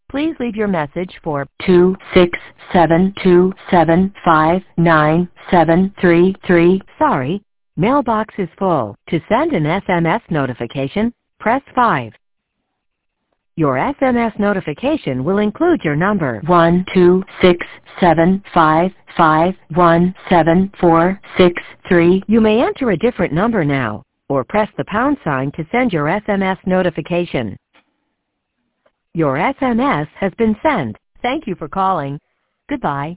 Please leave your message for 26727597733. Sorry, mailbox is full. To send an SMS notification, press 5. Your SMS notification will include your number 12675517463. You may enter a different number now, or press the pound sign to send your SMS notification. Your SMS has been sent. Thank you for calling. Goodbye.